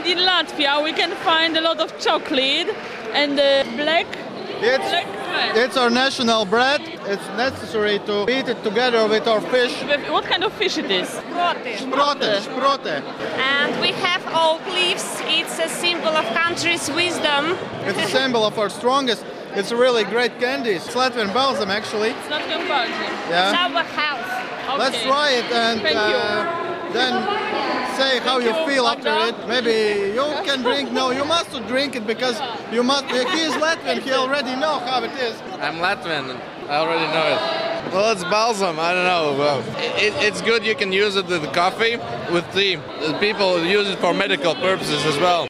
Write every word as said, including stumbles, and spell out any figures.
made in Latvia, we can find a lot of chocolate and uh, black. It's, black bread. it's our national bread. It's necessary to eat it together with our fish. What kind of fish it is? Sprote, sprote. And we have oak leaves. It's a symbol of country's wisdom. It's a symbol of our strongest. It's a really great candy. It's Latvian balsam, actually. It's not from Belgium. Yeah. It's our house. Okay. Let's try it and Thank uh, you. then say how you you, feel after Magda. it. Maybe you can drink. No, you must drink it because you must. He is Latvian. He already know how it is. I'm Latvian. And I already know it. Well, it's balsam. I don't know. Well, it, it's good. You can use it with coffee, with tea. People use it for medical purposes as well.